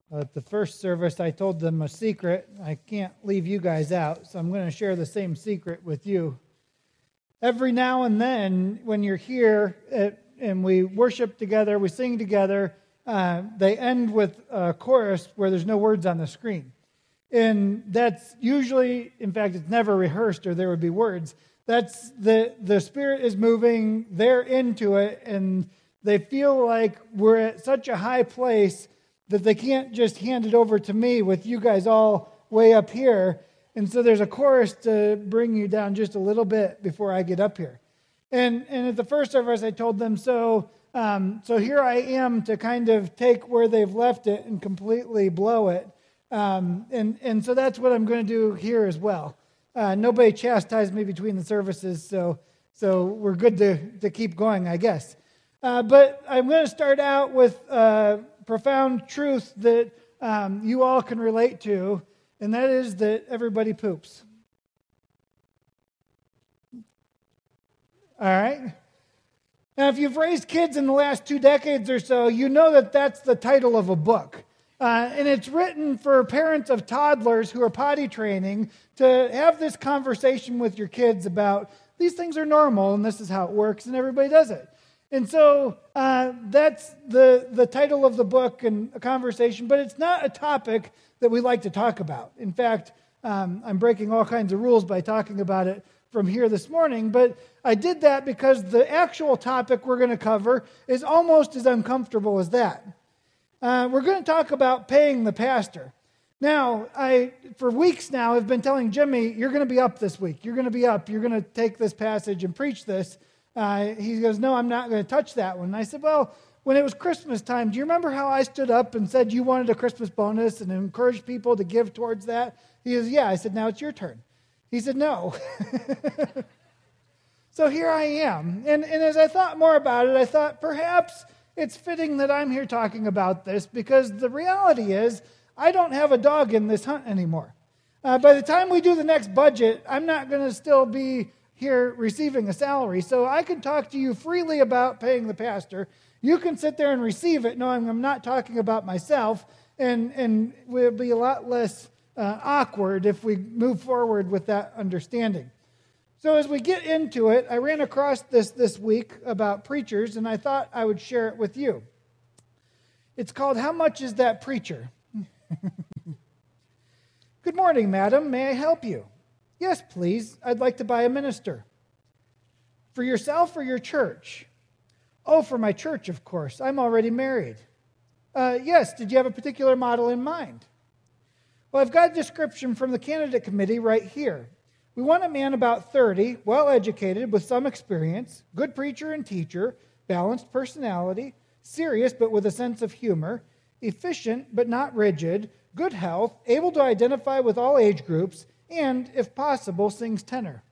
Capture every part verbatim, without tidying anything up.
At the first service, I told them a secret. I can't leave you guys out, so I'm going to share the same secret with you. Every now and then, when you're here at, and we worship together, we sing together, uh, they end with a chorus where there's no words on the screen. And that's usually, in fact, it's never rehearsed or there would be words. That's the, the Spirit is moving, they're into it, and they feel like we're at such a high place that they can't just hand it over to me with you guys all way up here. And so there's a chorus to bring you down just a little bit before I get up here. And and at the first service, I told them, so um, so here I am to kind of take where they've left it and completely blow it. Um, and, and so that's what I'm going to do here as well. Uh, nobody chastised me between the services, so so we're good to, to keep going, I guess. Uh, but I'm going to start out with uh, profound truth that um, you all can relate to, and that is that everybody poops. All right? Now, if you've raised kids in the last two decades or so, you know that that's the title of a book. Uh, and it's written for parents of toddlers who are potty training to have this conversation with your kids about these things are normal and this is how it works and everybody does it. And so uh, that's the, the title of the book and a conversation, but it's not a topic that we like to talk about. In fact, um, I'm breaking all kinds of rules by talking about it from here this morning, but I did that because the actual topic we're going to cover is almost as uncomfortable as that. Uh, we're going to talk about paying the pastor. Now, I for weeks now have been telling Jimmy, you're going to be up this week. You're going to be up. You're going to take this passage and preach this. Uh, he goes, no, I'm not going to touch that one. And I said, well, when it was Christmas time, do you remember how I stood up and said you wanted a Christmas bonus and encouraged people to give towards that? He goes, yeah. I said, now it's your turn. He said, no. So here I am. And, and as I thought more about it, I thought perhaps it's fitting that I'm here talking about this because the reality is I don't have a dog in this hunt anymore. Uh, by the time we do the next budget, I'm not going to still be here receiving a salary. So I can talk to you freely about paying the pastor. You can sit there and receive it knowing I'm not talking about myself, and, and it will be a lot less uh, awkward if we move forward with that understanding. So as we get into it, I ran across this this week about preachers, and I thought I would share it with you. It's called, How Much Is That Preacher? Good morning, madam. May I help you? Yes, please. I'd like to buy a minister. For yourself or your church? Oh, for my church, of course. I'm already married. Uh, yes, did you have a particular model in mind? Well, I've got a description from the candidate committee right here. We want a man about thirty, well-educated, with some experience, good preacher and teacher, balanced personality, serious but with a sense of humor, efficient but not rigid, good health, able to identify with all age groups, and, if possible, sings tenor.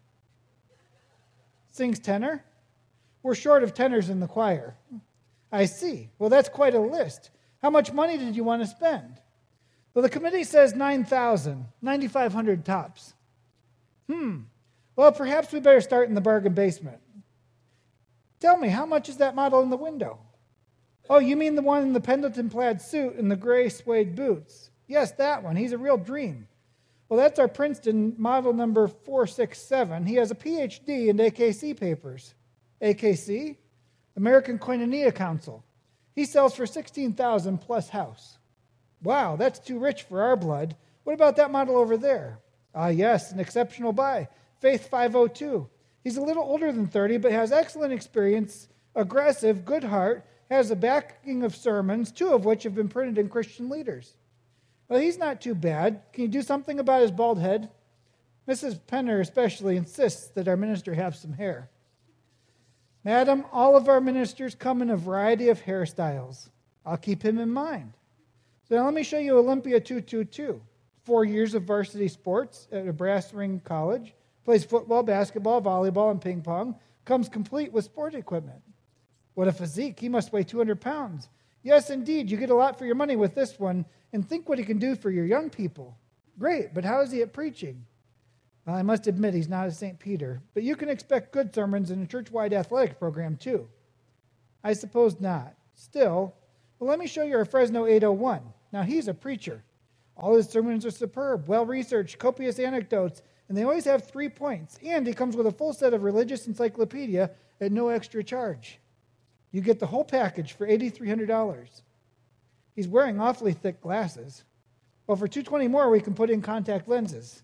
Sings tenor? We're short of tenors in the choir. I see. Well, that's quite a list. How much money did you want to spend? Well, the committee says nine thousand dollars, nine thousand five hundred dollars tops. Hmm. Well, perhaps we better start in the bargain basement. Tell me, how much is that model in the window? Oh, you mean the one in the Pendleton plaid suit and the gray suede boots? Yes, that one. He's a real dream. Well, that's our Princeton model number four six seven. He has a P H D in A K C papers. A K C? American Koinonia Council. He sells for sixteen thousand dollars plus house. Wow, that's too rich for our blood. What about that model over there? Ah, yes, an exceptional buy. Faith five oh two. He's a little older than thirty, but has excellent experience, aggressive, good heart, has a backing of sermons, two of which have been printed in Christian Leaders. Well, he's not too bad. Can you do something about his bald head? Missus Penner especially insists that our minister have some hair. Madam, all of our ministers come in a variety of hairstyles. I'll keep him in mind. So now let me show you Olympia two two two. Four years of varsity sports at a brass ring college. Plays football, basketball, volleyball, and ping pong. Comes complete with sport equipment. What a physique. He must weigh two hundred pounds. Yes, indeed. You get a lot for your money with this one. And think what he can do for your young people. Great, but how is he at preaching? Well, I must admit he's not a Saint Peter. But you can expect good sermons in a church-wide athletic program, too. I suppose not. Still, well, let me show you our Fresno eight oh one. Now he's a preacher. All his sermons are superb, well-researched, copious anecdotes, and they always have three points. And he comes with a full set of religious encyclopedia at no extra charge. You get the whole package for eight thousand three hundred dollars. He's wearing awfully thick glasses. Well, for two hundred twenty dollars more, we can put in contact lenses.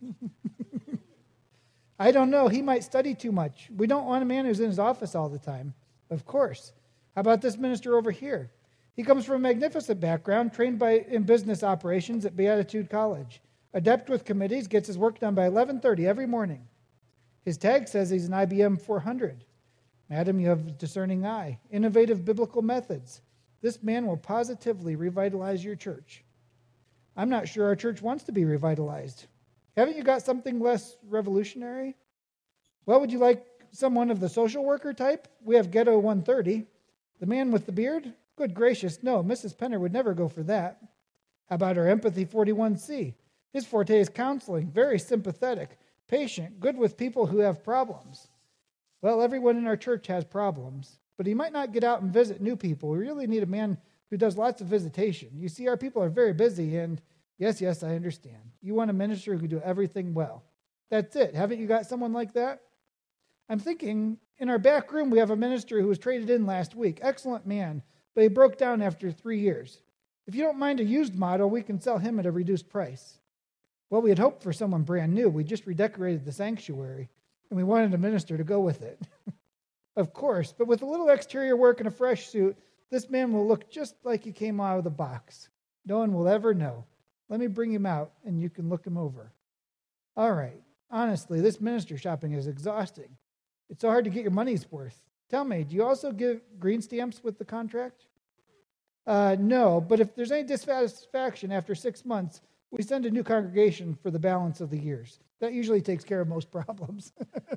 I don't know. He might study too much. We don't want a man who's in his office all the time. Of course. How about this minister over here? He comes from a magnificent background, trained by in business operations at Beatitude College. Adept with committees, gets his work done by eleven thirty every morning. His tag says he's an I B M four hundred. Madam, you have a discerning eye. Innovative biblical methods. This man will positively revitalize your church. I'm not sure our church wants to be revitalized. Haven't you got something less revolutionary? Well, would you like someone of the social worker type? We have Ghetto one thirty. The man with the beard? Good gracious, no, Missus Penner would never go for that. How about our Empathy forty-one C? His forte is counseling, very sympathetic, patient, good with people who have problems. Well, everyone in our church has problems, but he might not get out and visit new people. We really need a man who does lots of visitation. You see, our people are very busy, and yes, yes, I understand. You want a minister who can do everything well. That's it. Haven't you got someone like that? I'm thinking, in our back room, we have a minister who was traded in last week. Excellent man, but he broke down after three years. If you don't mind a used model, we can sell him at a reduced price. Well, we had hoped for someone brand new. We just redecorated the sanctuary, and we wanted a minister to go with it. Of course, but with a little exterior work and a fresh suit, this man will look just like he came out of the box. No one will ever know. Let me bring him out, and you can look him over. All right. Honestly, this minister shopping is exhausting. It's so hard to get your money's worth. Tell me, do you also give green stamps with the contract? Uh, no, but if there's any dissatisfaction after six months, we send a new congregation for the balance of the years. That usually takes care of most problems.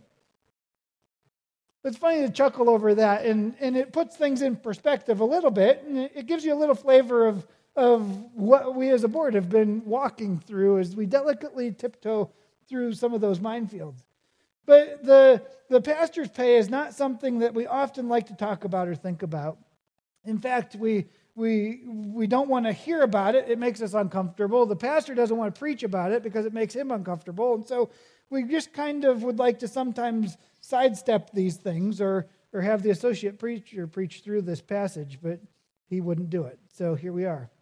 It's funny to chuckle over that, and, and it puts things in perspective a little bit, and it, it gives you a little flavor of, of what we as a board have been walking through as we delicately tiptoe through some of those minefields. But the, the pastor's pay is not something that we often like to talk about or think about. In fact, we we we don't want to hear about it. It makes us uncomfortable. The pastor doesn't want to preach about it because it makes him uncomfortable. And so we just kind of would like to sometimes sidestep these things or or have the associate preacher preach through this passage, but he wouldn't do it. So here we are.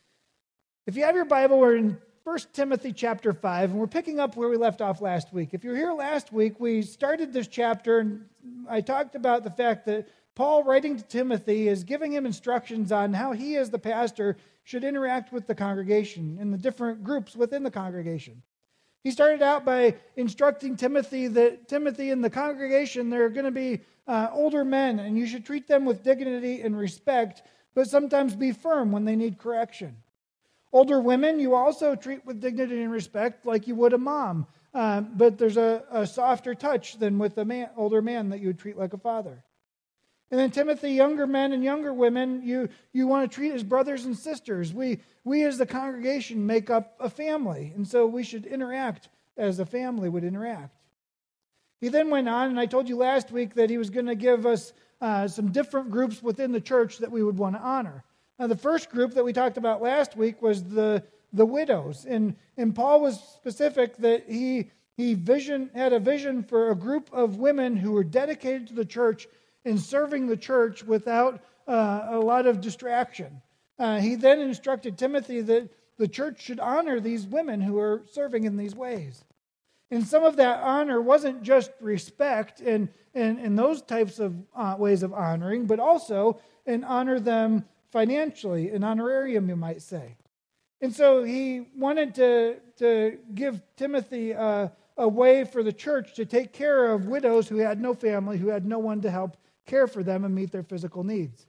If you have your Bible, we're in First Timothy chapter five, and we're picking up where we left off last week. If you were here last week, we started this chapter, and I talked about the fact that Paul, writing to Timothy, is giving him instructions on how he, as the pastor, should interact with the congregation and the different groups within the congregation. He started out by instructing Timothy that Timothy and the congregation, they're going to be uh, older men, and you should treat them with dignity and respect, but sometimes be firm when they need correction. Older women, you also treat with dignity and respect like you would a mom, uh, but there's a, a softer touch than with a man, older man that you would treat like a father. And then Timothy, younger men and younger women, you, you want to treat as brothers and sisters. We, we as the congregation make up a family, and so we should interact as a family would interact. He then went on, and I told you last week that he was going to give us uh, some different groups within the church that we would want to honor. Now, the first group that we talked about last week was the, the widows, and, and Paul was specific that he, he vision, had a vision for a group of women who were dedicated to the church in serving the church without uh, a lot of distraction. Uh, he then instructed Timothy that the church should honor these women who are serving in these ways. And some of that honor wasn't just respect and, and, and those types of uh, ways of honoring, but also and honor them financially, an honorarium, you might say. And so he wanted to, to give Timothy a, a way for the church to take care of widows who had no family, who had no one to help care for them and meet their physical needs.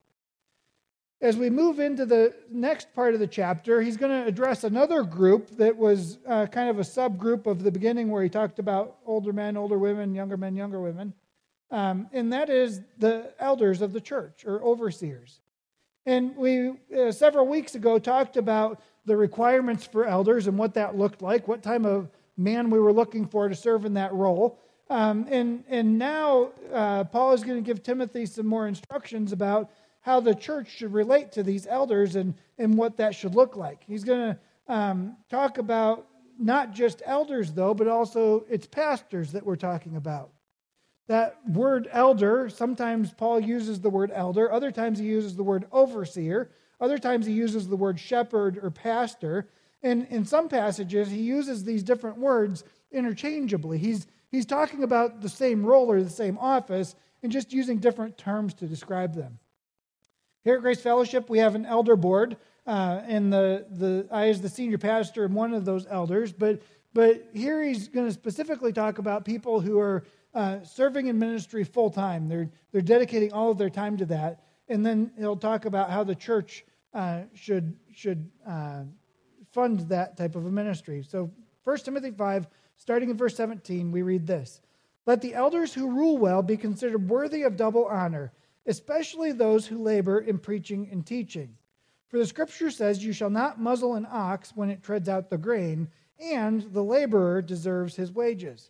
As we move into the next part of the chapter, he's going to address another group that was uh, kind of a subgroup of the beginning where he talked about older men, older women, younger men, younger women. Um, and that is the elders of the church, or overseers. And we, uh, several weeks ago, talked about the requirements for elders and what that looked like, what type of man we were looking for to serve in that role. Um, and, and now uh, Paul is going to give Timothy some more instructions about how the church should relate to these elders and, and what that should look like. He's going to um, talk about not just elders, though, but also it's pastors that we're talking about. That word elder, sometimes Paul uses the word elder, other times he uses the word overseer, other times he uses the word shepherd or pastor, and in some passages he uses these different words interchangeably. He's, he's talking about the same role or the same office and just using different terms to describe them. Here at Grace Fellowship, we have an elder board, uh, and the, the I, as the senior pastor, am one of those elders, but, but here he's going to specifically talk about people who are Uh, serving in ministry full time. They're they're dedicating all of their time to that, and then he'll talk about how the church uh, should should uh, fund that type of a ministry. So, First Timothy five, starting in verse seventeen, we read this: "Let the elders who rule well be considered worthy of double honor, especially those who labor in preaching and teaching. For the Scripture says, 'You shall not muzzle an ox when it treads out the grain, and the laborer deserves his wages.'"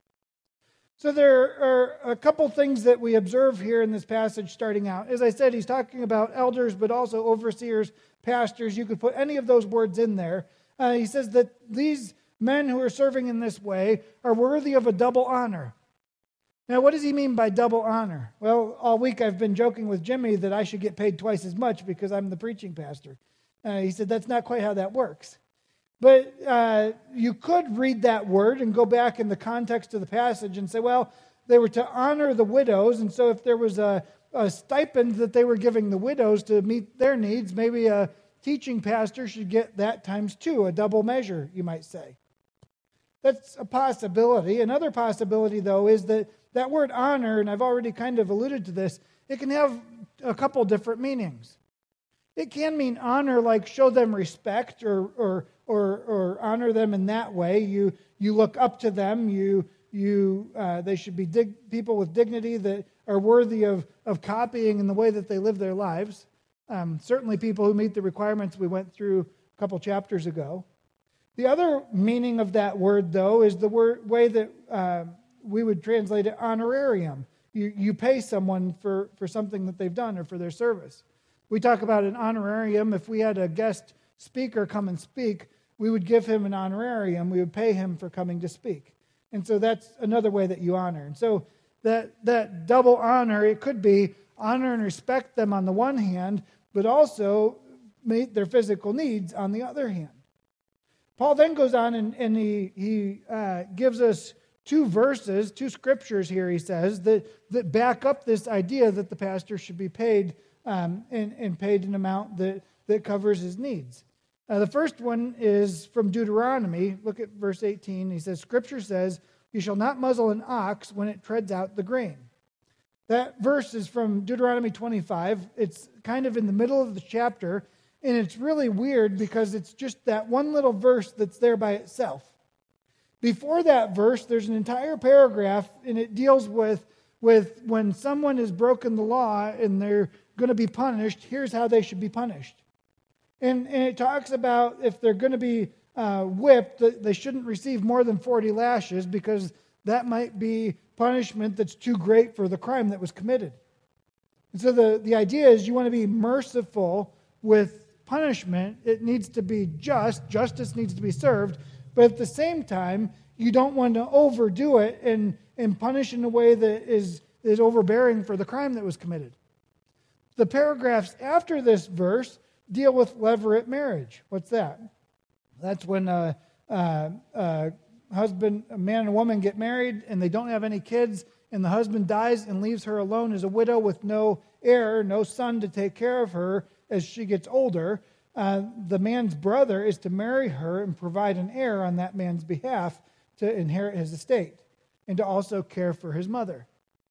So there are a couple things that we observe here in this passage starting out. As I said, he's talking about elders, but also overseers, pastors. You could put any of those words in there. Uh, he says that these men who are serving in this way are worthy of a double honor. Now, what does he mean by double honor? Well, all week I've been joking with Jimmy that I should get paid twice as much because I'm the preaching pastor. Uh, he said that's not quite how that works. But uh, you could read that word and go back in the context of the passage and say, well, they were to honor the widows, and so if there was a, a stipend that they were giving the widows to meet their needs, maybe a teaching pastor should get that times two, a double measure, you might say. That's a possibility. Another possibility, though, is that that word honor, and I've already kind of alluded to this, it can have a couple different meanings. It can mean honor like show them respect or or or, or honor them in that way. You you look up to them. You you uh, they should be dig- people with dignity that are worthy of, of copying in the way that they live their lives. Um, certainly people who meet the requirements we went through a couple chapters ago. The other meaning of that word, though, is the word, way that uh, we would translate it honorarium. You you pay someone for, for something that they've done or for their service. We talk about an honorarium. If we had a guest speaker come and speak, we would give him an honorarium. We would pay him for coming to speak. And so that's another way that you honor. And so that, that double honor, it could be honor and respect them on the one hand, but also meet their physical needs on the other hand. Paul then goes on and, and he, he uh, gives us two verses, two scriptures here, he says, that, that back up this idea that the pastor should be paid Um, and, and paid an amount that, that covers his needs. Uh, the first one is from Deuteronomy. Look at verse eighteen. He says, Scripture says, "You shall not muzzle an ox when it treads out the grain." That verse is from Deuteronomy twenty-five. It's kind of in the middle of the chapter, and it's really weird because it's just that one little verse that's there by itself. Before that verse, there's an entire paragraph, and it deals with, with when someone has broken the law and they're going to be punished, here's how they should be punished. And, and it talks about if they're going to be uh, whipped, that they shouldn't receive more than forty lashes because that might be punishment that's too great for the crime that was committed. And so the, the idea is you want to be merciful with punishment. It needs to be just. Justice needs to be served. But at the same time, you don't want to overdo it and, and punish in a way that is, is overbearing for the crime that was committed. The paragraphs after this verse deal with levirate marriage. What's that? That's when a, a, a husband, a man and a woman get married and they don't have any kids, and the husband dies and leaves her alone as a widow with no heir, no son to take care of her as she gets older. Uh, the man's brother is to marry her and provide an heir on that man's behalf to inherit his estate and to also care for his mother.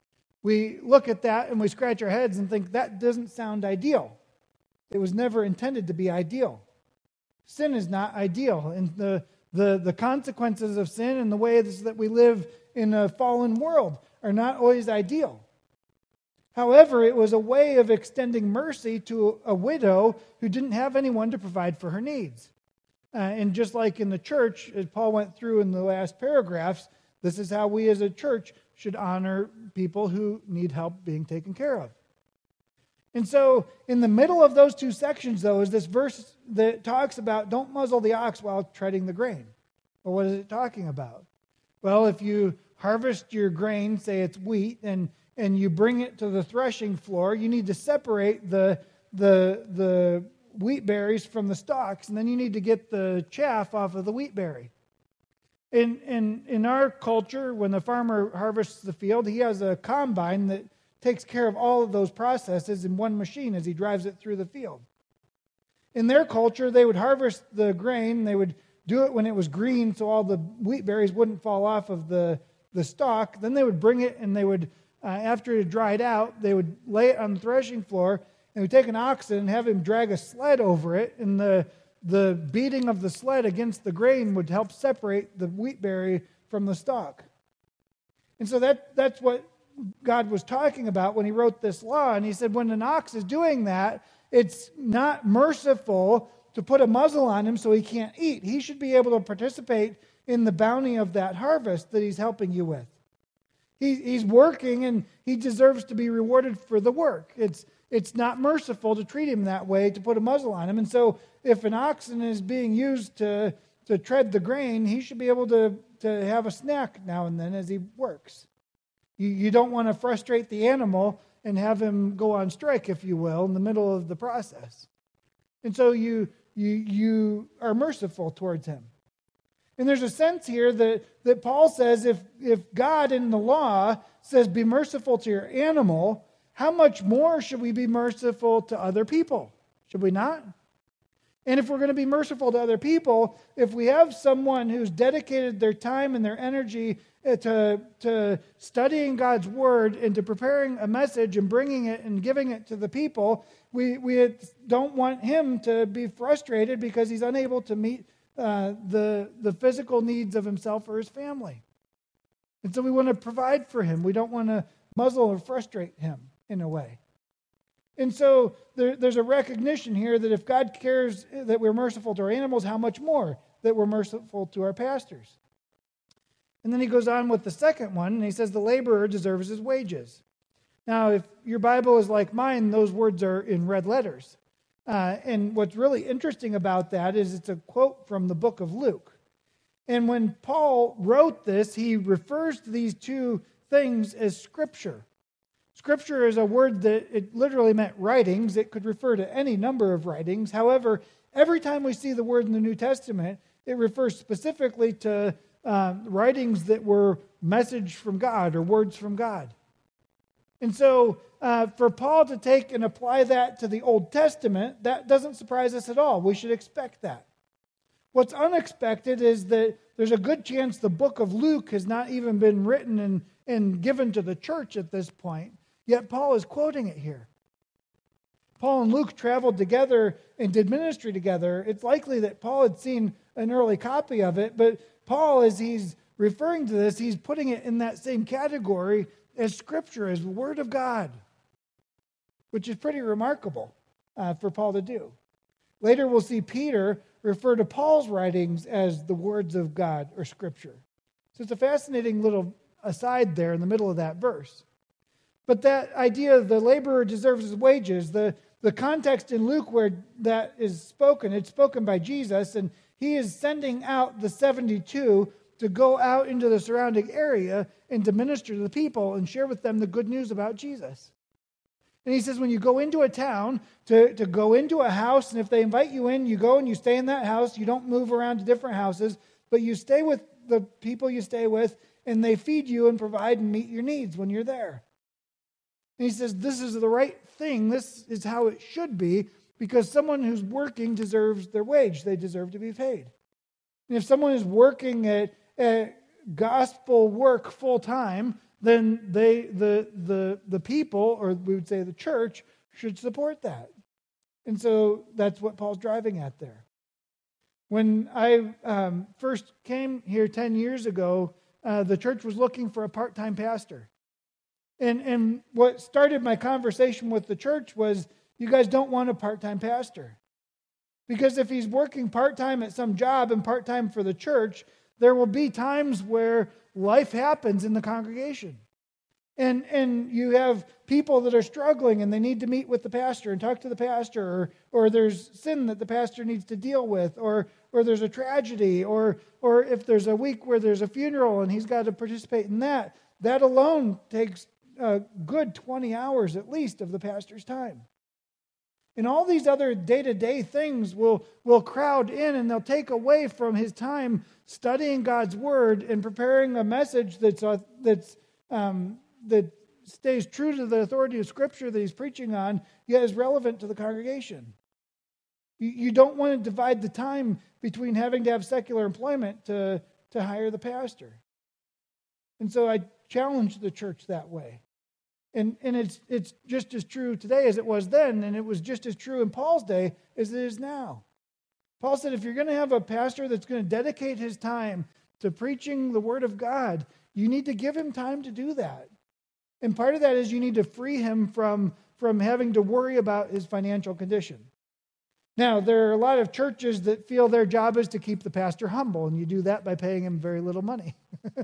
We look at that and we scratch our heads and think that doesn't sound ideal. It was never intended to be ideal. Sin is not ideal, and the, the, the consequences of sin and the ways that we live in a fallen world are not always ideal. However, it was a way of extending mercy to a widow who didn't have anyone to provide for her needs. Uh, and just like in the church, as Paul went through in the last paragraphs, this is how we as a church should honor people who need help being taken care of. And so in the middle of those two sections, though, is this verse that talks about don't muzzle the ox while treading the grain. Well, what is it talking about? Well, if you harvest your grain, say it's wheat, and, and you bring it to the threshing floor, you need to separate the, the, the wheat berries from the stalks, and then you need to get the chaff off of the wheat berry. In, in, in our culture, when the farmer harvests the field, he has a combine that takes care of all of those processes in one machine as he drives it through the field. In their culture, they would harvest the grain, they would do it when it was green so all the wheat berries wouldn't fall off of the, the stalk. Then they would bring it and they would, uh, after it had dried out, they would lay it on the threshing floor and would take an oxen and have him drag a sled over it, and the, the beating of the sled against the grain would help separate the wheat berry from the stalk. And so that that's what God was talking about when he wrote this law. And he said when an ox is doing that, it's not merciful to put a muzzle on him so he can't eat. He should be able to participate in the bounty of that harvest that he's helping you with. He, he's working and he deserves to be rewarded for the work. It's, it's not merciful to treat him that way, to put a muzzle on him. And so if an oxen is being used to, to tread the grain, he should be able to, to have a snack now and then as he works. You, you don't want to frustrate the animal and have him go on strike, if you will, in the middle of the process. And so you you you are merciful towards him. And there's a sense here that, that Paul says if, if God in the law says be merciful to your animal, how much more should we be merciful to other people? Should we not? And if we're going to be merciful to other people, if we have someone who's dedicated their time and their energy to, to studying God's word and to preparing a message and bringing it and giving it to the people, we, we don't want him to be frustrated because he's unable to meet uh, the, the physical needs of himself or his family. And so we want to provide for him. We don't want to muzzle or frustrate him in a way. And so there, there's a recognition here that if God cares that we're merciful to our animals, how much more that we're merciful to our pastors. And then he goes on with the second one, and he says the laborer deserves his wages. Now, if your Bible is like mine, those words are in red letters. Uh, and what's really interesting about that is it's a quote from the book of Luke. And when Paul wrote this, he refers to these two things as Scripture. Scripture is a word that it literally meant writings. It could refer to any number of writings. However, every time we see the word in the New Testament, it refers specifically to uh, writings that were message from God or words from God. And so uh, for Paul to take and apply that to the Old Testament, that doesn't surprise us at all. We should expect that. What's unexpected is that there's a good chance the book of Luke has not even been written and, and given to the church at this point. Yet Paul is quoting it here. Paul and Luke traveled together and did ministry together. It's likely that Paul had seen an early copy of it, but Paul, as he's referring to this, he's putting it in that same category as Scripture, as the Word of God, which is pretty remarkable uh, for Paul to do. Later we'll see Peter refer to Paul's writings as the words of God or Scripture. So it's a fascinating little aside there in the middle of that verse. But that idea of the laborer deserves his wages, the, the context in Luke where that is spoken, it's spoken by Jesus, and he is sending out the seventy-two to go out into the surrounding area and to minister to the people and share with them the good news about Jesus. And he says when you go into a town, to, to go into a house, and if they invite you in, you go and you stay in that house. You don't move around to different houses, but you stay with the people you stay with, and they feed you and provide and meet your needs when you're there. And he says, this is the right thing. This is how it should be, because someone who's working deserves their wage. They deserve to be paid. And if someone is working at, at gospel work full time, then they, the, the, the people, or we would say the church, should support that. And so that's what Paul's driving at there. When I um, first came here ten years ago, uh, the church was looking for a part-time pastor. And and what started my conversation with the church was, you guys don't want a part-time pastor. Because if he's working part-time at some job and part-time for the church, there will be times where life happens in the congregation. And and you have people that are struggling and they need to meet with the pastor and talk to the pastor, or, or there's sin that the pastor needs to deal with, or or there's a tragedy, or or if there's a week where there's a funeral and he's got to participate in that, that alone takes a good twenty hours at least of the pastor's time. And all these other day-to-day things will, will crowd in, and they'll take away from his time studying God's Word and preparing a message that's uh, that's um, that stays true to the authority of Scripture that he's preaching on, yet is relevant to the congregation. You, you don't want to divide the time between having to have secular employment to, to hire the pastor. And so I challenge the church that way. And, and it's, it's just as true today as it was then, and it was just as true in Paul's day as it is now. Paul said, if you're going to have a pastor that's going to dedicate his time to preaching the Word of God, you need to give him time to do that. And part of that is you need to free him from, from having to worry about his financial condition. Now, there are a lot of churches that feel their job is to keep the pastor humble, and you do that by paying him very little money.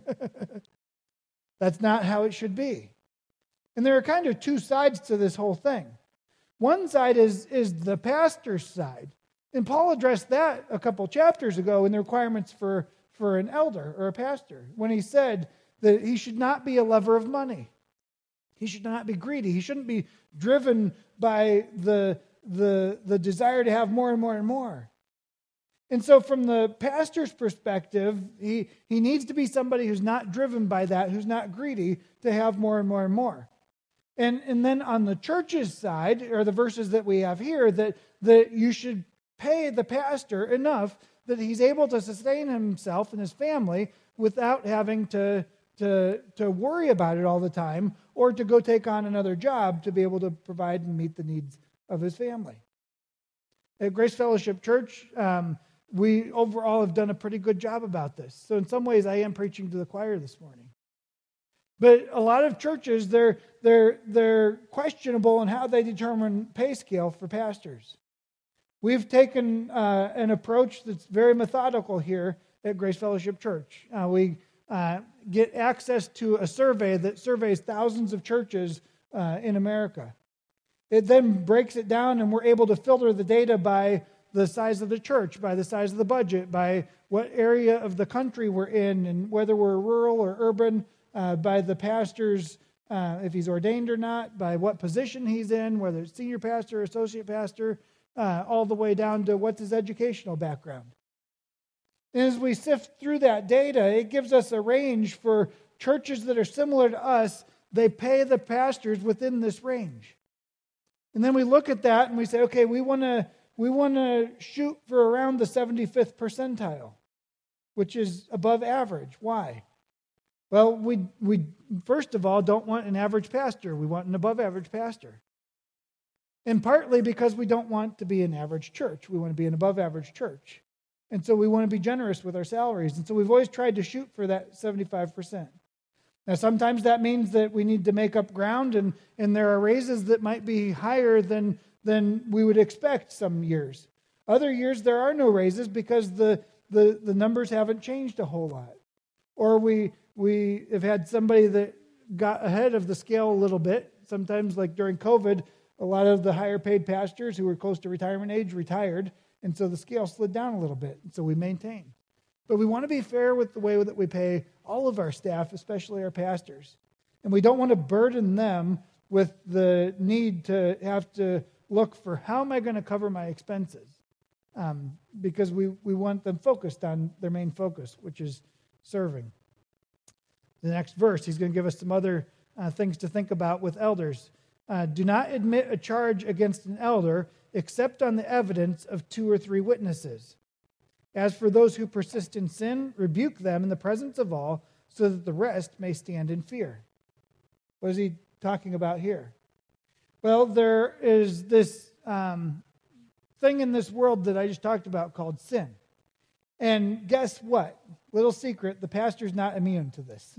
That's not how it should be. And there are kind of two sides to this whole thing. One side is, is the pastor's side. And Paul addressed that a couple chapters ago in the requirements for, for an elder or a pastor, when he said that he should not be a lover of money. He should not be greedy. He shouldn't be driven by the, the, the desire to have more and more and more. And so from the pastor's perspective, he, he needs to be somebody who's not driven by that, who's not greedy to have more and more and more. And, and then on the church's side, are the verses that we have here, that, that you should pay the pastor enough that he's able to sustain himself and his family without having to, to, to worry about it all the time, or to go take on another job to be able to provide and meet the needs of his family. At Grace Fellowship Church, um, we overall have done a pretty good job about this. So in some ways, I am preaching to the choir this morning. But a lot of churches, they're, they're, they're questionable in how they determine pay scale for pastors. We've taken uh, an approach that's very methodical here at Grace Fellowship Church. Uh, we uh, get access to a survey that surveys thousands of churches uh, in America. It then breaks it down, and we're able to filter the data by the size of the church, by the size of the budget, by what area of the country we're in, and whether we're rural or urban, uh, by the pastor's, uh, if he's ordained or not, by what position he's in, whether it's senior pastor or associate pastor, uh, all the way down to what's his educational background. And as we sift through that data, it gives us a range for churches that are similar to us. They pay the pastors within this range. And then we look at that and we say, okay, we want to we want to shoot for around the seventy-fifth percentile, which is above average. Why? Well, we we first of all don't want an average pastor. We want an above average pastor. And partly because we don't want to be an average church. We want to be an above average church. And so we want to be generous with our salaries. And so we've always tried to shoot for that seventy-five percent. Now, sometimes that means that we need to make up ground, and, and there are raises that might be higher than, than we would expect some years. Other years, there are no raises because the, the, the numbers haven't changed a whole lot. Or we, we have had somebody that got ahead of the scale a little bit. Sometimes, like during COVID, a lot of the higher paid pastors who were close to retirement age retired, and so the scale slid down a little bit, and so we maintained. But we want to be fair with the way that we pay all of our staff, especially our pastors. And we don't want to burden them with the need to have to look for how am I going to cover my expenses? Um, because we, we want them focused on their main focus, which is serving. The next verse, he's going to give us some other uh, things to think about with elders. Uh, Do not admit a charge against an elder except on the evidence of two or three witnesses. As for those who persist in sin, rebuke them in the presence of all, so that the rest may stand in fear. What is he talking about here? Well, there is this um, thing in this world that I just talked about called sin. And guess what? Little secret, the pastor's not immune to this.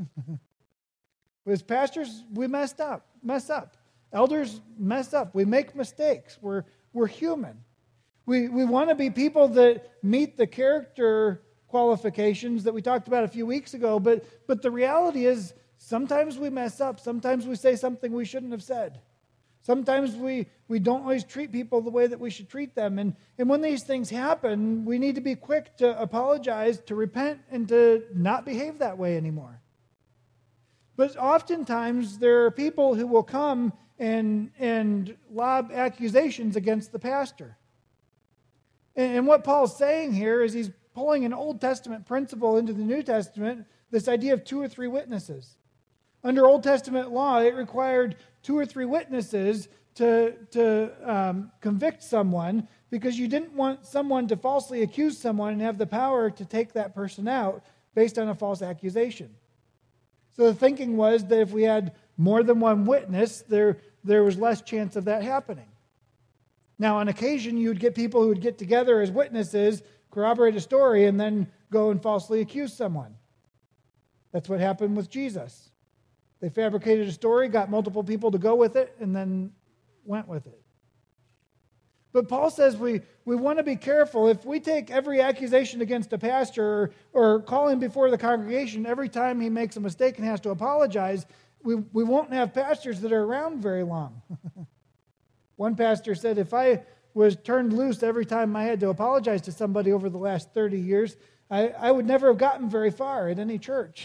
As pastors, we messed up, mess up. Elders mess up. We make mistakes. We're, we're human. We we want to be people that meet the character qualifications that we talked about a few weeks ago, but but the reality is sometimes we mess up. Sometimes we say something we shouldn't have said. Sometimes we, we don't always treat people the way that we should treat them. And, and when these things happen, we need to be quick to apologize, to repent, and to not behave that way anymore. But oftentimes there are people who will come and, and lob accusations against the pastor. And, and what Paul's saying here is he's pulling an Old Testament principle into the New Testament, this idea of two or three witnesses. Under Old Testament law, it required two or three witnesses to, to um, convict someone, because you didn't want someone to falsely accuse someone and have the power to take that person out based on a false accusation. So the thinking was that if we had more than one witness, there, there was less chance of that happening. Now, on occasion, you would get people who would get together as witnesses, corroborate a story, and then go and falsely accuse someone. That's what happened with Jesus. They fabricated a story, got multiple people to go with it, and then went with it. But Paul says we, we want to be careful. If we take every accusation against a pastor, or, or call him before the congregation every time he makes a mistake and has to apologize, we, we won't have pastors that are around very long. One pastor said, if I was turned loose every time I had to apologize to somebody over the last thirty years, I, I would never have gotten very far at any church.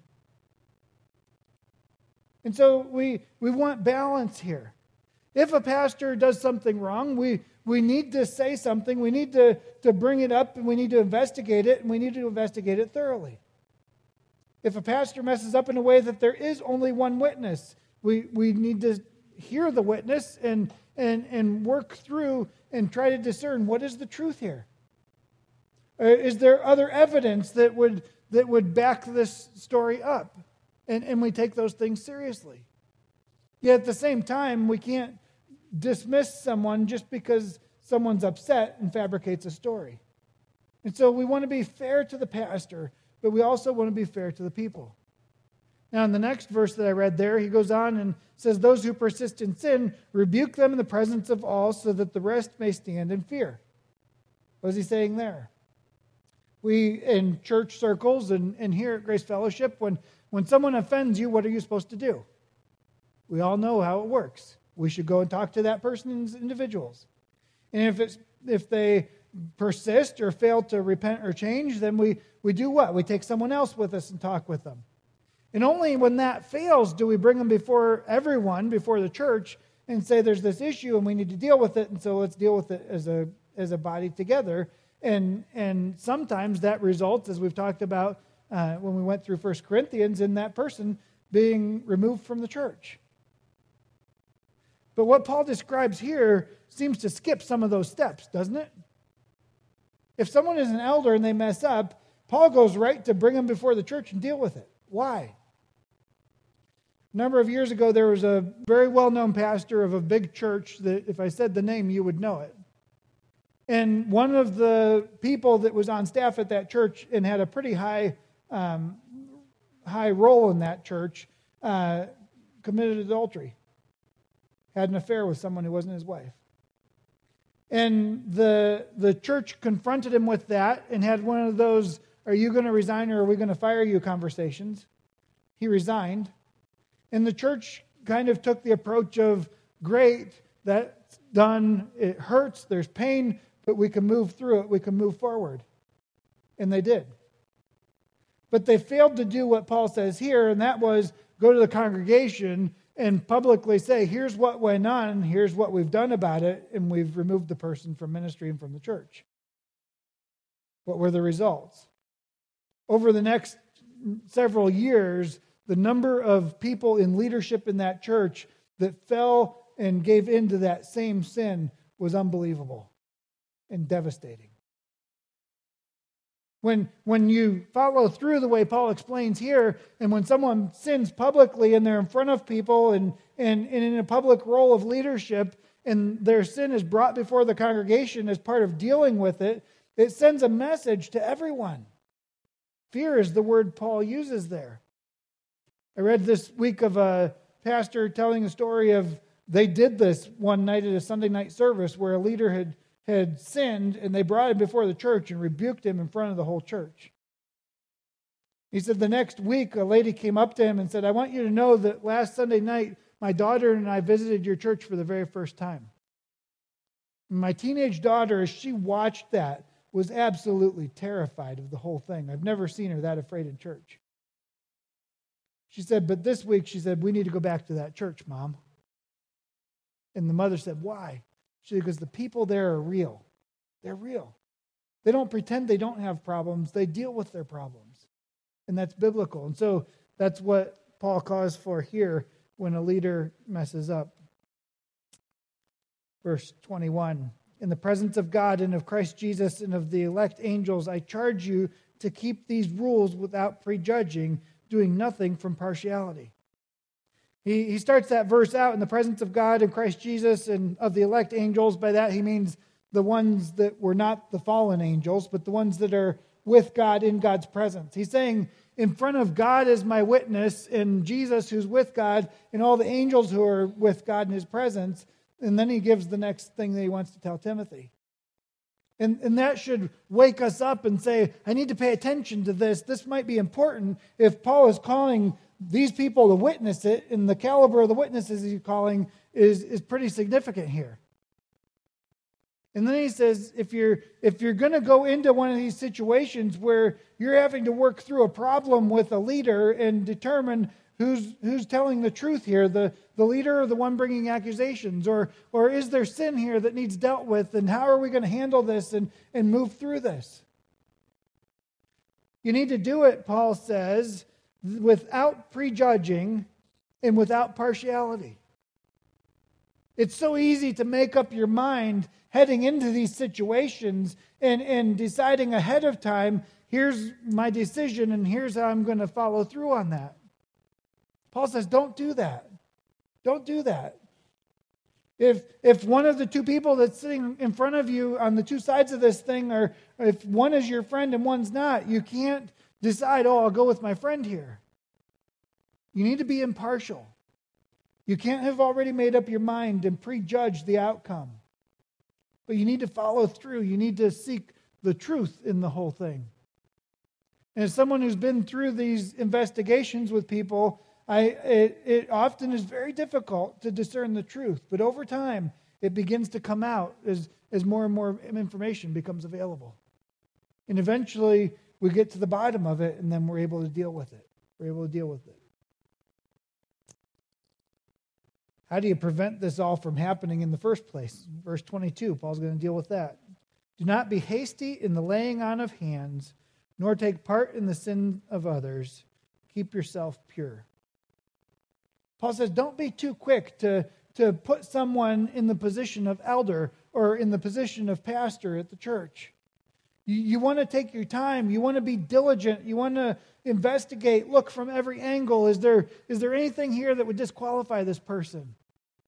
And so we, we want balance here. If a pastor does something wrong, we, we need to say something. We need to, to bring it up, and we need to investigate it, and we need to investigate it thoroughly. If a pastor messes up in a way that there is only one witness, we, we need to hear the witness and, and, and work through and try to discern what is the truth here. Uh, is there other evidence that would, that would back this story up? And, and we take those things seriously. Yet at the same time, we can't dismiss someone just because someone's upset and fabricates a story. And so we want to be fair to the pastor, but we also want to be fair to the people. Now, in the next verse that I read there, he goes on and says, those who persist in sin, rebuke them in the presence of all, so that the rest may stand in fear. What is he saying there? We, in church circles and, and here at Grace Fellowship, when When someone offends you, what are you supposed to do? We all know how it works. We should go and talk to that person as individuals. And if it's if they persist or fail to repent or change, then we, we do what? We take someone else with us and talk with them. And only when that fails do we bring them before everyone, before the church, and say there's this issue and we need to deal with it, and so let's deal with it as a as a body together. And and sometimes that results, as we've talked about, Uh, when we went through First Corinthians, in that person being removed from the church. But what Paul describes here seems to skip some of those steps, doesn't it? If someone is an elder and they mess up, Paul goes right to bring them before the church and deal with it. Why? A number of years ago, there was a very well-known pastor of a big church that if I said the name, you would know it. And one of the people that was on staff at that church and had a pretty high Um, high role in that church, uh, committed adultery, had an affair with someone who wasn't his wife. And the the church confronted him with that and had one of those, are you going to resign or are we going to fire you conversations. He resigned. And the church kind of took the approach of, great, that's done, it hurts, there's pain, but we can move through it, we can move forward. And they did. But they failed to do what Paul says here, and that was go to the congregation and publicly say, here's what went on, here's what we've done about it, and we've removed the person from ministry and from the church. What were the results? Over the next several years, the number of people in leadership in that church that fell and gave in to that same sin was unbelievable and devastating. When, when you follow through the way Paul explains here, and when someone sins publicly and they're in front of people and, and, and in a public role of leadership, and their sin is brought before the congregation as part of dealing with it, it sends a message to everyone. Fear is the word Paul uses there. I read this week of a pastor telling a story of they did this one night at a Sunday night service where a leader had had sinned, and they brought him before the church and rebuked him in front of the whole church. He said the next week, a lady came up to him and said, I want you to know that last Sunday night, my daughter and I visited your church for the very first time. My teenage daughter, as she watched that, was absolutely terrified of the whole thing. I've never seen her that afraid in church. She said, but this week, she said, we need to go back to that church, Mom. And the mother said, why? She said, because the people there are real. They're real. They don't pretend they don't have problems. They deal with their problems. And that's biblical. And so that's what Paul calls for here when a leader messes up. Verse twenty-one, in the presence of God and of Christ Jesus and of the elect angels, I charge you to keep these rules without prejudging, doing nothing from partiality. He, he starts that verse out in the presence of God and Christ Jesus and of the elect angels. By that he means the ones that were not the fallen angels, but the ones that are with God in God's presence. He's saying, in front of God as my witness, and Jesus who's with God, and all the angels who are with God in his presence. And then he gives the next thing that he wants to tell Timothy. And, and that should wake us up and say, I need to pay attention to this. This might be important if Paul is calling these people to witness it, and the caliber of the witnesses he's calling is, is pretty significant here. And then he says, if you're if you're going to go into one of these situations where you're having to work through a problem with a leader and determine who's who's telling the truth here, the, the leader or the one bringing accusations, or or is there sin here that needs dealt with, and how are we going to handle this and, and move through this? You need to do it, Paul says, without prejudging and without partiality. It's so easy to make up your mind heading into these situations and, and deciding ahead of time, here's my decision and here's how I'm going to follow through on that. Paul says, don't do that. Don't do that. If if one of the two people that's sitting in front of you on the two sides of this thing, or if one is your friend and one's not, you can't decide, oh, I'll go with my friend here. You need to be impartial. You can't have already made up your mind and prejudge the outcome. But you need to follow through. You need to seek the truth in the whole thing. And as someone who's been through these investigations with people, I it, it often is very difficult to discern the truth. But over time, it begins to come out as, as more and more information becomes available. And eventually, we get to the bottom of it, and then we're able to deal with it. We're able to deal with it. How do you prevent this all from happening in the first place? Verse twenty-two, Paul's going to deal with that. Do not be hasty in the laying on of hands, nor take part in the sin of others. Keep yourself pure. Paul says, don't be too quick to, to put someone in the position of elder or in the position of pastor at the church. You, you want to take your time. You want to be diligent. You want to investigate, look from every angle. Is there, is there anything here that would disqualify this person?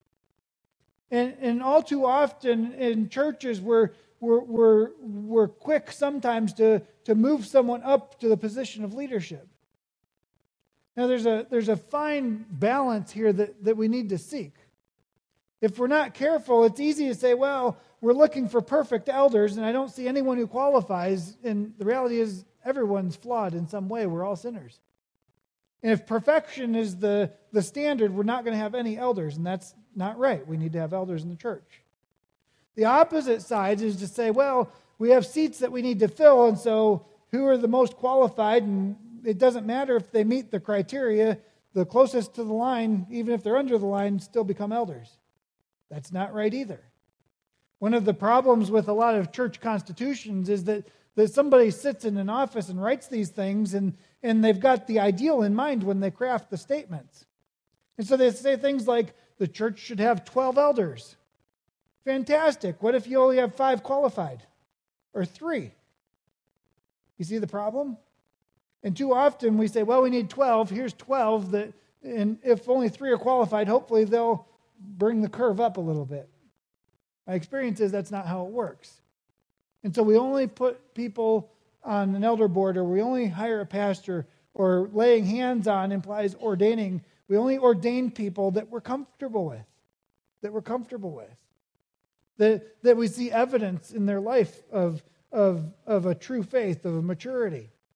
And, and all too often in churches, we're, we're, we're, we're quick sometimes to, to move someone up to the position of leadership. Now, there's a, there's a fine balance here that, that we need to seek. If we're not careful, it's easy to say, well, we're looking for perfect elders, and I don't see anyone who qualifies. And the reality is, everyone's flawed in some way. We're all sinners. And if perfection is the, the standard, we're not going to have any elders, and that's not right. We need to have elders in the church. The opposite side is to say, well, we have seats that we need to fill, and so who are the most qualified? And it doesn't matter if they meet the criteria. The closest to the line, even if they're under the line, still become elders. That's not right either. One of the problems with a lot of church constitutions is that, that somebody sits in an office and writes these things, and, and they've got the ideal in mind when they craft the statements. And so they say things like, the church should have twelve elders. Fantastic. What if you only have five qualified? Or three? You see the problem? And too often we say, well, we need twelve. Here's twelve. That, and if only three are qualified, hopefully they'll bring the curve up a little bit. My experience is that's not how it works. And so we only put people on an elder board, or we only hire a pastor, or laying hands on implies ordaining. We only ordain people that we're comfortable with, that we're comfortable with, that, that we see evidence in their life of, of, of a true faith, of a maturity.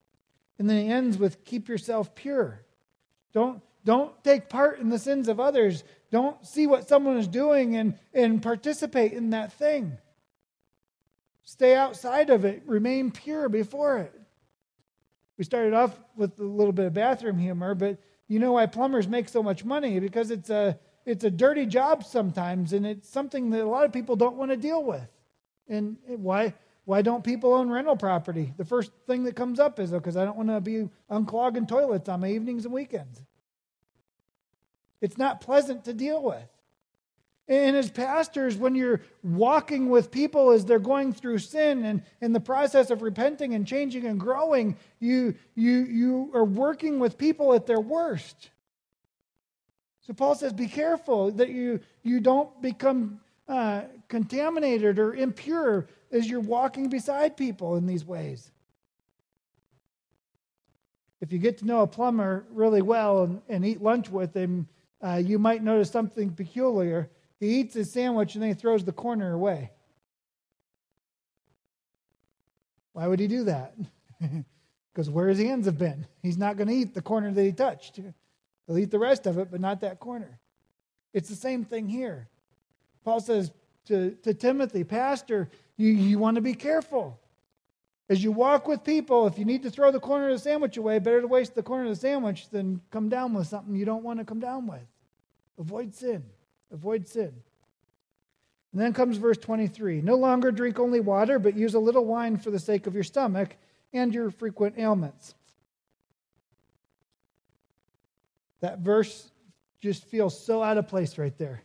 And then he ends with, keep yourself pure. Don't, don't take part in the sins of others. Don't see what someone is doing and, and participate in that thing. Stay outside of it. Remain pure before it. We started off with a little bit of bathroom humor, but you know why plumbers make so much money? Because it's a, it's a dirty job sometimes, and it's something that a lot of people don't want to deal with. And why... Why don't people own rental property? The first thing that comes up is because I don't want to be unclogging toilets on my evenings and weekends. It's not pleasant to deal with. And as pastors, when you're walking with people as they're going through sin and in the process of repenting and changing and growing, you, you, you are working with people at their worst. So Paul says, be careful that you, you don't become uh, contaminated or impure as you're walking beside people in these ways. If you get to know a plumber really well and, and eat lunch with him, uh, you might notice something peculiar. He eats his sandwich and then he throws the corner away. Why would he do that? Because where his hands have been. He's not going to eat the corner that he touched. He'll eat the rest of it, but not that corner. It's the same thing here. Paul says to, to Timothy, Pastor, you, you want to be careful. As you walk with people, if you need to throw the corner of the sandwich away, better to waste the corner of the sandwich than come down with something you don't want to come down with. Avoid sin. Avoid sin. And then comes verse twenty-three. No longer drink only water, but use a little wine for the sake of your stomach and your frequent ailments. That verse just feels so out of place right there.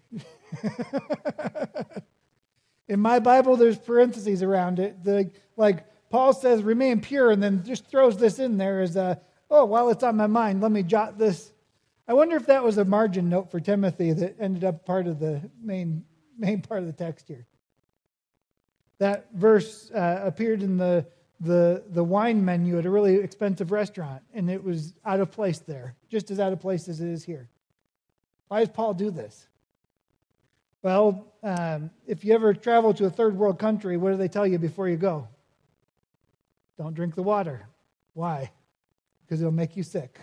In my Bible, there's parentheses around it. The, like Paul says, remain pure, and then just throws this in there as a, oh, while it's on my mind, let me jot this. I wonder if that was a margin note for Timothy that ended up part of the main, main part of the text here. That verse uh, appeared in the, the, the wine menu at a really expensive restaurant, and it was out of place there, just as out of place as it is here. Why does Paul do this? Well, um, if you ever travel to a third world country, what do they tell you before you go? Don't drink the water. Why? Because it'll make you sick.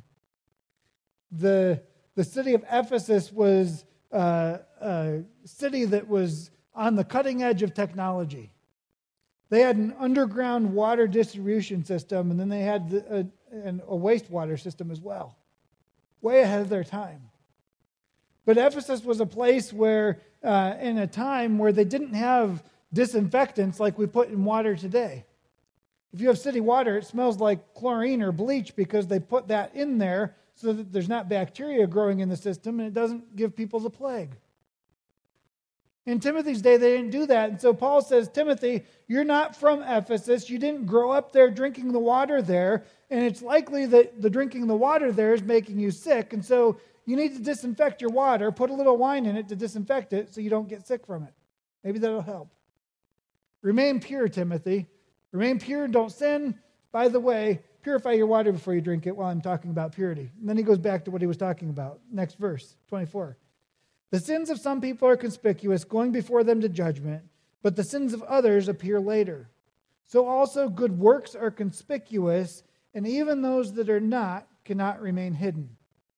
the, the city of Ephesus was uh, a city that was on the cutting edge of technology. They had an underground water distribution system, and then they had a, a, a wastewater system as well. Way ahead of their time. But Ephesus was a place where, uh, in a time where they didn't have disinfectants like we put in water today. If you have city water, it smells like chlorine or bleach because they put that in there so that there's not bacteria growing in the system and it doesn't give people the plague. In Timothy's day, they didn't do that. And so Paul says, Timothy, you're not from Ephesus. You didn't grow up there drinking the water there. And it's likely that the drinking the water there is making you sick. And so you need to disinfect your water. Put a little wine in it to disinfect it so you don't get sick from it. Maybe that'll help. Remain pure, Timothy. Remain pure and don't sin. By the way, purify your water before you drink it while I'm talking about purity. And then he goes back to what he was talking about. Next verse, twenty-four. The sins of some people are conspicuous, going before them to judgment, but the sins of others appear later. So also good works are conspicuous, and even those that are not cannot remain hidden.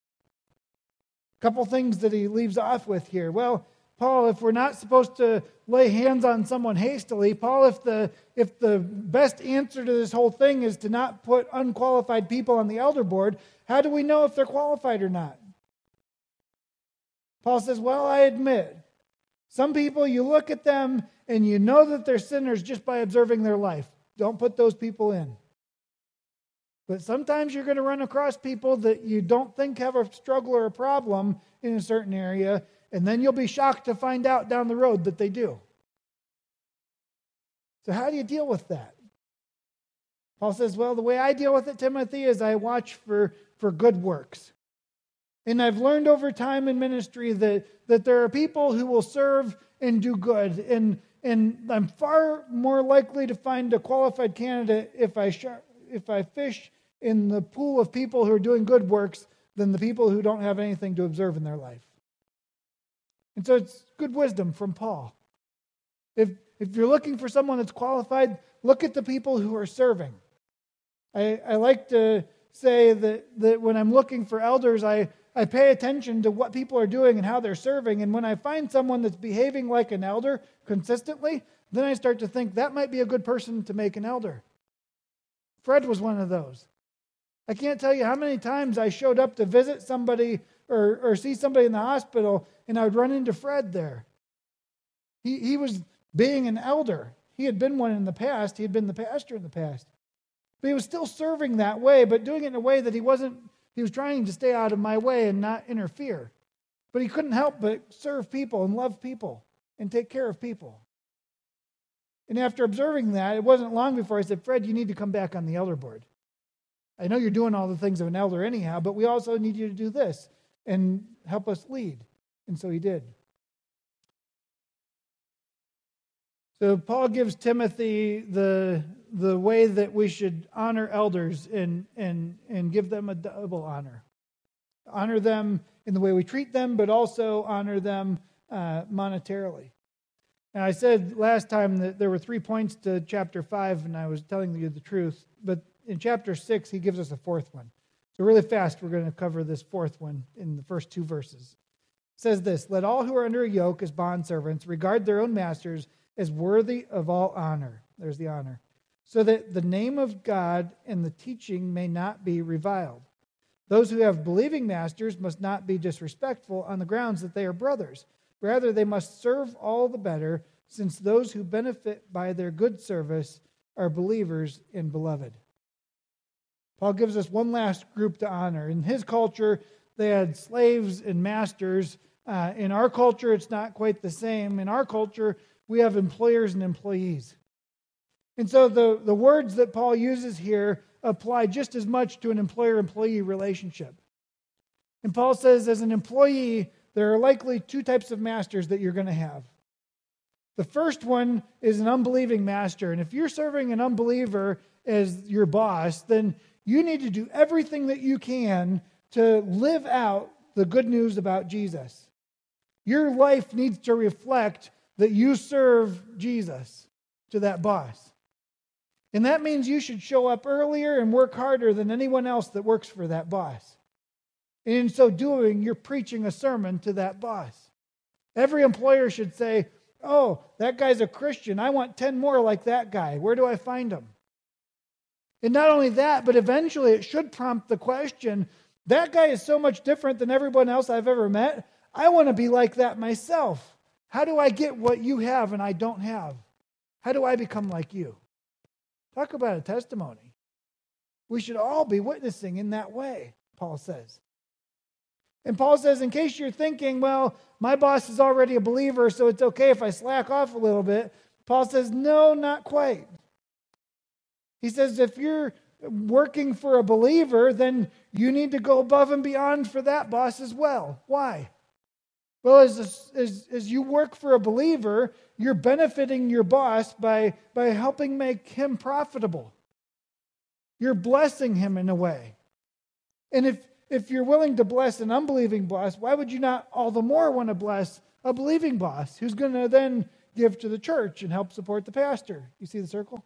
A couple things that he leaves off with here. Well, Paul, if we're not supposed to lay hands on someone hastily, Paul, if the if the best answer to this whole thing is to not put unqualified people on the elder board, how do we know if they're qualified or not? Paul says, well, I admit, some people, you look at them and you know that they're sinners just by observing their life. Don't put those people in. But sometimes you're going to run across people that you don't think have a struggle or a problem in a certain area, and then you'll be shocked to find out down the road that they do. So how do you deal with that? Paul says, well, the way I deal with it, Timothy, is I watch for, for good works. And I've learned over time in ministry that, that there are people who will serve and do good. And, and I'm far more likely to find a qualified candidate if I, sh- if I fish in the pool of people who are doing good works than the people who don't have anything to observe in their life. And so it's good wisdom from Paul. If, if you're looking for someone that's qualified, look at the people who are serving. I, I like to say that, that when I'm looking for elders, I, I pay attention to what people are doing and how they're serving. And when I find someone that's behaving like an elder consistently, then I start to think that might be a good person to make an elder. Fred was one of those. I can't tell you how many times I showed up to visit somebody or, or see somebody in the hospital, and I would run into Fred there. He, he was being an elder. He had been one in the past. He had been the pastor in the past. But he was still serving that way, but doing it in a way that he wasn't, he was trying to stay out of my way and not interfere. But he couldn't help but serve people and love people and take care of people. And after observing that, it wasn't long before I said, Fred, you need to come back on the elder board. I know you're doing all the things of an elder anyhow, but we also need you to do this and help us lead. And so he did. So Paul gives Timothy the, the way that we should honor elders and, and, and give them a double honor. Honor them in the way we treat them, but also honor them uh, monetarily. And I said last time that there were three points to chapter five, and I was telling you the truth. But in chapter six, he gives us a fourth one. So really fast, we're going to cover this fourth one in the first two verses. It says this, let all who are under a yoke as bondservants regard their own masters as worthy of all honor. There's the honor. So that the name of God and the teaching may not be reviled. Those who have believing masters must not be disrespectful on the grounds that they are brothers. Rather, they must serve all the better, since those who benefit by their good service are believers and beloved. Paul gives us one last group to honor. In his culture, they had slaves and masters. Uh, in our culture, it's not quite the same. In our culture, we have employers and employees. And so the, the words that Paul uses here apply just as much to an employer-employee relationship. And Paul says, as an employee, there are likely two types of masters that you're going to have. The first one is an unbelieving master. And if you're serving an unbeliever as your boss, then you need to do everything that you can to live out the good news about Jesus. Your life needs to reflect that you serve Jesus to that boss. And that means you should show up earlier and work harder than anyone else that works for that boss. And in so doing, you're preaching a sermon to that boss. Every employer should say, oh, that guy's a Christian. I want ten more like that guy. Where do I find them? And not only that, but eventually it should prompt the question, that guy is so much different than everyone else I've ever met. I want to be like that myself. How do I get what you have and I don't have? How do I become like you? Talk about a testimony. We should all be witnessing in that way, Paul says. And Paul says, in case you're thinking, well, my boss is already a believer, so it's okay if I slack off a little bit. Paul says, no, not quite. He says, if you're working for a believer, then you need to go above and beyond for that boss as well. Why? Well, as, as, as you work for a believer, you're benefiting your boss by, by helping make him profitable. You're blessing him in a way. And if If you're willing to bless an unbelieving boss, why would you not all the more want to bless a believing boss who's going to then give to the church and help support the pastor? You see the circle?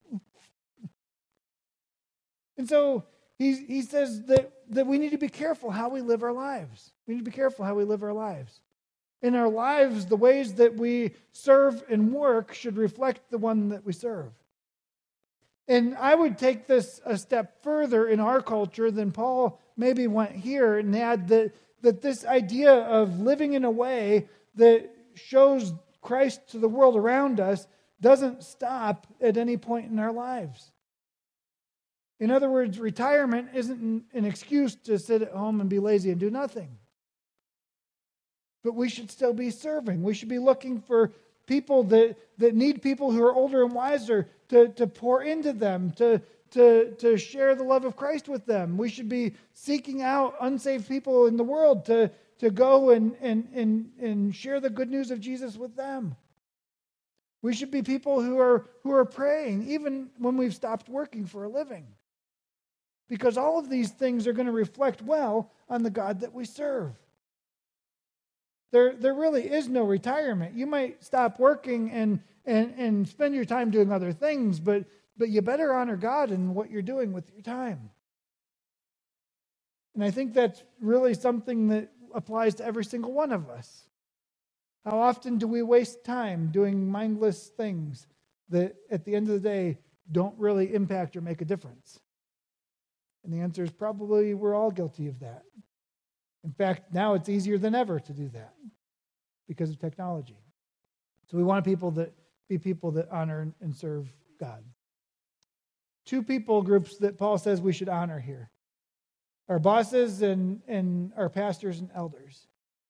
And so he, he says that, that we need to be careful how we live our lives. We need to be careful how we live our lives. In our lives, the ways that we serve and work should reflect the one that we serve. And I would take this a step further in our culture than Paul maybe went here, and add that, that this idea of living in a way that shows Christ to the world around us doesn't stop at any point in our lives. In other words, retirement isn't an excuse to sit at home and be lazy and do nothing. But we should still be serving. We should be looking for people that, that need people who are older and wiser to, to pour into them, to To, to share the love of Christ with them. We should be seeking out unsaved people in the world to, to go and, and, and, and share the good news of Jesus with them. We should be people who are, who are praying, even when we've stopped working for a living. Because all of these things are going to reflect well on the God that we serve. There, there really is no retirement. You might stop working and, and, and spend your time doing other things, but but you better honor God in what you're doing with your time. And I think that's really something that applies to every single one of us. How often do we waste time doing mindless things that at the end of the day don't really impact or make a difference? And the answer is probably we're all guilty of that. In fact, now it's easier than ever to do that because of technology. So we want people that be people that honor and serve God. Two people groups that Paul says we should honor here: our bosses and, and our pastors and elders.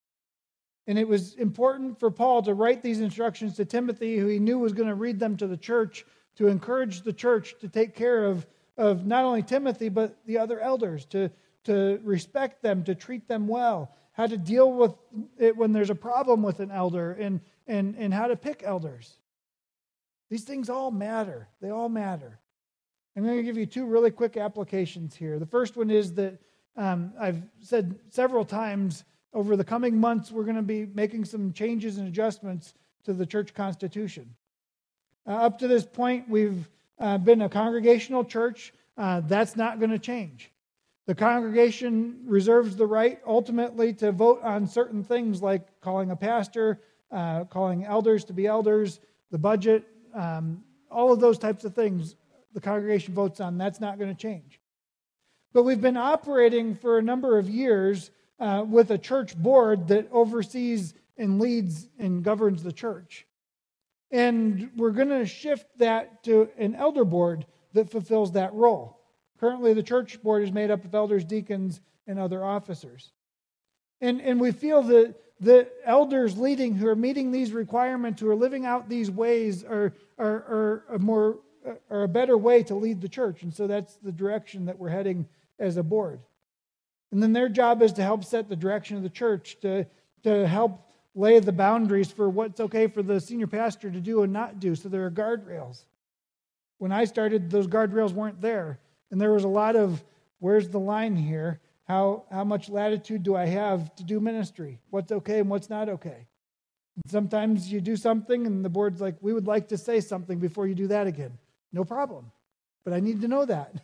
And it was important for Paul to write these instructions to Timothy, who he knew was going to read them to the church, to encourage the church to take care of, of not only Timothy, but the other elders, to, to respect them, to treat them well, how to deal with it when there's a problem with an elder, and, and, and how to pick elders. These things all matter. They all matter. I'm going to give you two really quick applications here. The first one is that um, I've said several times, over the coming months, we're going to be making some changes and adjustments to the church constitution. Uh, up to this point, we've uh, been a congregational church. Uh, that's not going to change. The congregation reserves the right ultimately to vote on certain things like calling a pastor, uh, calling elders to be elders, the budget, um, all of those types of things the congregation votes on. That's not going to change. But we've been operating for a number of years Uh, with a church board that oversees and leads and governs the church. And we're going to shift that to an elder board that fulfills that role. Currently, the church board is made up of elders, deacons, and other officers. And, and we feel that the elders leading who are meeting these requirements, who are living out these ways, are, are, are, a more, are a better way to lead the church. And so that's the direction that we're heading as a board. And then their job is to help set the direction of the church, to, to help lay the boundaries for what's okay for the senior pastor to do and not do. So there are guardrails. When I started, those guardrails weren't there. And there was a lot of, where's the line here? How, how much latitude do I have to do ministry? What's okay and what's not okay? And sometimes you do something and the board's like, we would like to say something before you do that again. No problem. But I need to know that.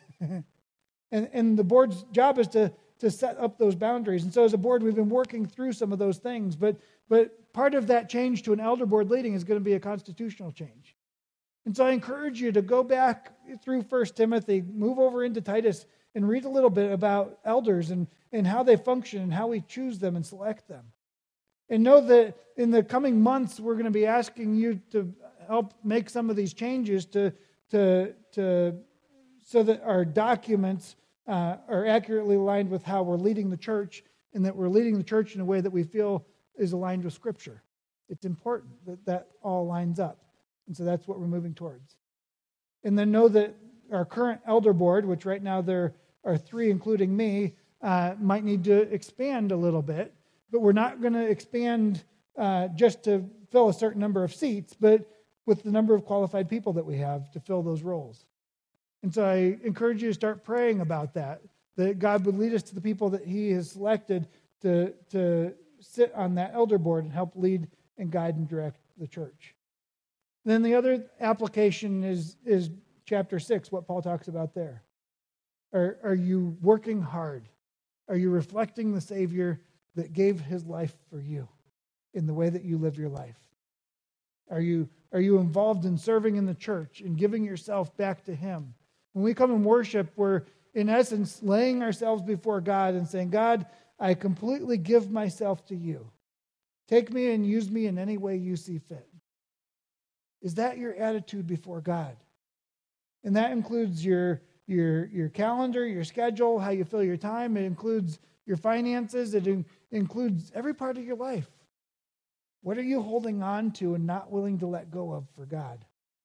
and, and the board's job is to to set up those boundaries. And so as a board, we've been working through some of those things. But, but part of that change to an elder board leading is going to be a constitutional change. And so I encourage you to go back through First Timothy, move over into Titus, and read a little bit about elders and, and how they function and how we choose them and select them. And know that in the coming months, we're going to be asking you to help make some of these changes to, to, to so that our documents Uh, are accurately aligned with how we're leading the church, and that we're leading the church in a way that we feel is aligned with Scripture. It's important that that all lines up. And so that's what we're moving towards. And then know that our current elder board, which right now there are three, including me, uh, might need to expand a little bit. But we're not going to expand uh, just to fill a certain number of seats, but with the number of qualified people that we have to fill those roles. And so I encourage you to start praying about that, that God would lead us to the people that He has selected to, to sit on that elder board and help lead and guide and direct the church. Then the other application is, is chapter six, what Paul talks about there. Are, are you working hard? Are you reflecting the Savior that gave His life for you in the way that you live your life? Are you, are you involved in serving in the church and giving yourself back to Him? When we come and worship, we're in essence laying ourselves before God and saying, God, I completely give myself to you. Take me and use me in any way you see fit. Is that your attitude before God? And that includes your, your, your calendar, your schedule, how you fill your time. It includes your finances. It in, includes every part of your life. What are you holding on to and not willing to let go of for God?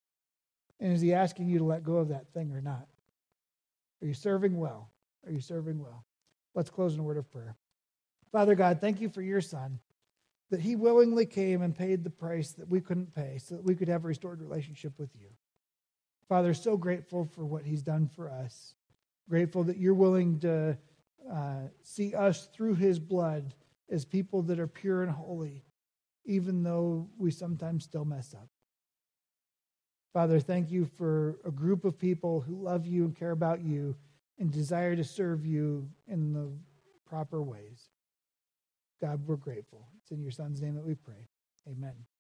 And is He asking you to let go of that thing or not? Are you serving well? Are you serving well? Let's close in a word of prayer. Father God, thank you for your Son, that He willingly came and paid the price that we couldn't pay so that we could have a restored relationship with you. Father, so grateful for what He's done for us. Grateful that you're willing to uh, see us through His blood as people that are pure and holy, even though we sometimes still mess up. Father, thank you for a group of people who love you and care about you and desire to serve you in the proper ways. God, we're grateful. It's in your Son's name that we pray. Amen.